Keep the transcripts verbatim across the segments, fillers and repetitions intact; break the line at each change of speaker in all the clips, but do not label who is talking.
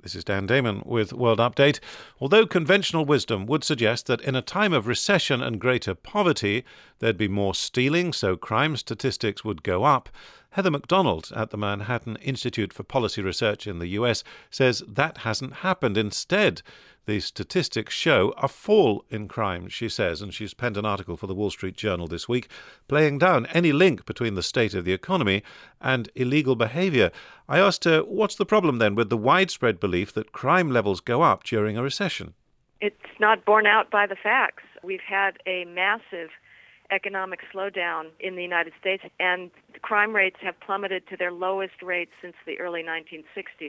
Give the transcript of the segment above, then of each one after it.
This is Dan Damon with World Update. Although conventional wisdom would suggest that in a time of recession and greater poverty, there'd be more stealing, so crime statistics would go up, Heather McDonald at the Manhattan Institute for Policy Research in the U S says that hasn't happened. Instead, the statistics show a fall in crime, she says, and she's penned an article for the Wall Street Journal this week, playing down any link between the state of the economy and illegal behaviour. I asked her, what's the problem then with the widespread belief that crime levels go up during a recession?
It's not borne out by the facts. We've had a massive economic slowdown in the United States, and crime rates have plummeted to their lowest rates since the early nineteen sixties.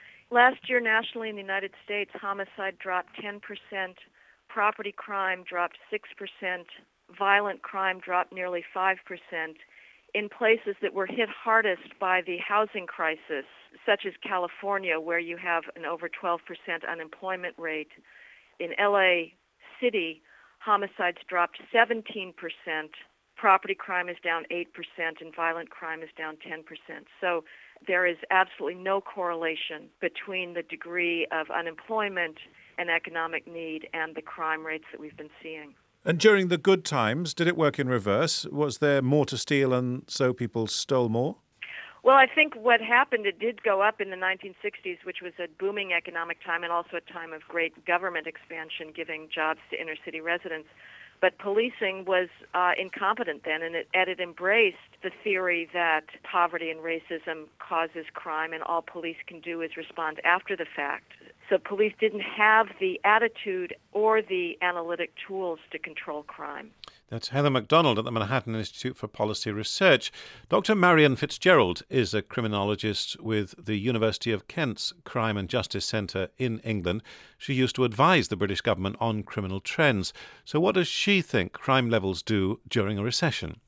Last year, nationally in the United States, homicide dropped ten percent, property crime dropped six percent, violent crime dropped nearly five percent. In places that were hit hardest by the housing crisis, such as California, where you have an over twelve percent unemployment rate. In L A City, homicides dropped seventeen percent, property crime is down eight percent, and violent crime is down ten percent. So there is absolutely no correlation between the degree of unemployment and economic need and the crime rates that we've been seeing.
And during the good times, did it work in reverse? Was there more to steal and so people stole more?
Well, I think what happened, it did go up in the nineteen sixties, which was a booming economic time and also a time of great government expansion, giving jobs to inner city residents. But policing was uh, incompetent then, and it, and it embraced the theory that poverty and racism causes crime, and all police can do is respond after the fact. So police didn't have the attitude or the analytic tools to control crime.
That's Heather McDonald at the Manhattan Institute for Policy Research. Doctor Marion Fitzgerald is a criminologist with the University of Kent's Crime and Justice Centre in England. She used to advise the British government on criminal trends. So what does she think crime levels do during a recession?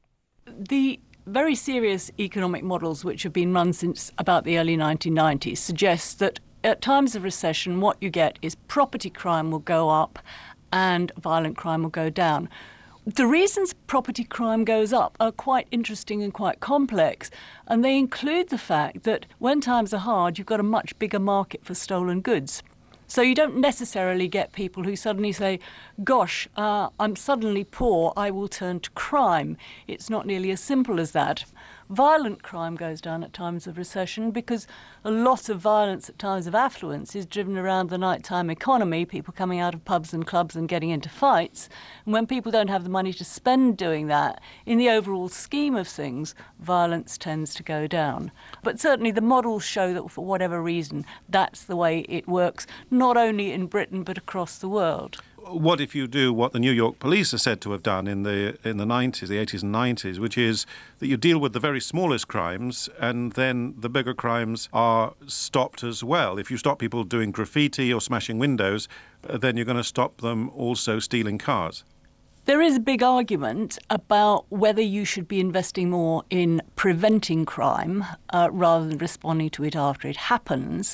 The very serious economic models which have been run since about the early nineteen nineties suggest that at times of recession what you get is property crime will go up and violent crime will go down. The reasons property crime goes up are quite interesting and quite complex, and they include the fact that when times are hard, you've got a much bigger market for stolen goods. So you don't necessarily get people who suddenly say, gosh, uh, I'm suddenly poor, I will turn to crime. It's not nearly as simple as that. Violent crime goes down at times of recession because a lot of violence at times of affluence is driven around the nighttime economy, people coming out of pubs and clubs and getting into fights. And when people don't have the money to spend doing that, in the overall scheme of things, violence tends to go down. But certainly the models show that for whatever reason, that's the way it works, not only in Britain but across the world.
What if you do what the New York police are said to have done in the in the nineties, the eighties and nineties, which is that you deal with the very smallest crimes and then the bigger crimes are stopped as well. If you stop people doing graffiti or smashing windows, then you're going to stop them also stealing cars.
There is a big argument about whether you should be investing more in preventing crime uh, rather than responding to it after it happens.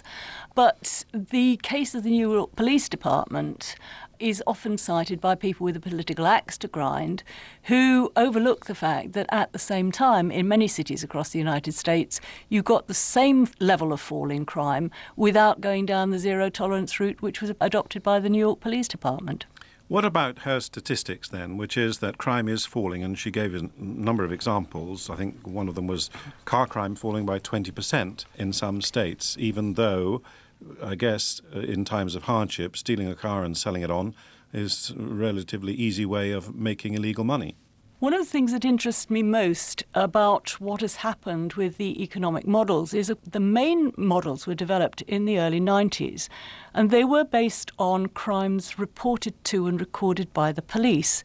But the case of the New York Police Department is often cited by people with a political axe to grind who overlook the fact that at the same time, in many cities across the United States, you got the same level of fall in crime without going down the zero tolerance route which was adopted by the New York Police Department.
What about her statistics then, which is that crime is falling, and she gave a number of examples. I think one of them was car crime falling by twenty percent in some states, even though, I guess, in times of hardship, stealing a car and selling it on is a relatively easy way of making illegal money.
One of the things that interests me most about what has happened with the economic models is that the main models were developed in the early nineties, and they were based on crimes reported to and recorded by the police.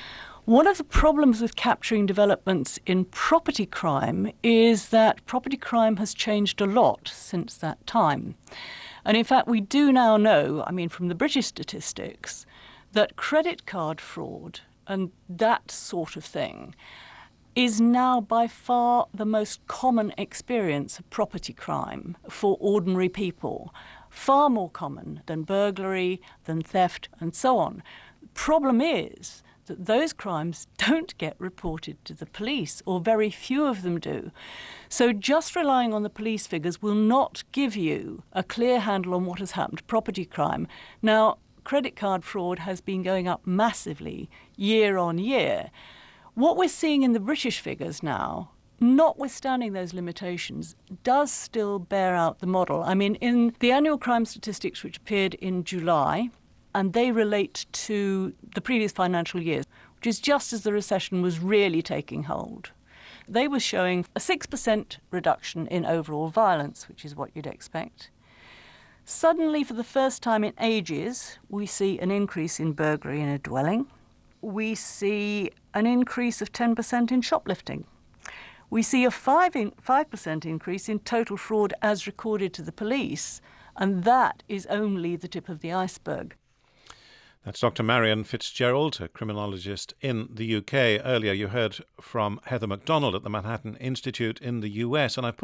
One of the problems with capturing developments in property crime is that property crime has changed a lot since that time. And in fact, we do now know, I mean, from the British statistics, that credit card fraud and that sort of thing is now by far the most common experience of property crime for ordinary people, far more common than burglary, than theft, and so on. The problem is that those crimes don't get reported to the police, or very few of them do. So just relying on the police figures will not give you a clear handle on what has happened to property crime. Now, credit card fraud has been going up massively year on year. What we're seeing in the British figures now, notwithstanding those limitations, does still bear out the model. I mean, in the annual crime statistics which appeared in July, and they relate to the previous financial year, which is just as the recession was really taking hold, they were showing a six percent reduction in overall violence, which is what you'd expect. Suddenly, for the first time in ages, we see an increase in burglary in a dwelling. We see an increase of ten percent in shoplifting. We see a five percent increase in total fraud as recorded to the police, and that is only the tip of the iceberg.
That's Doctor Marion Fitzgerald, a criminologist in the U K. Earlier you heard from Heather MacDonald at the Manhattan Institute in the U S, and I've put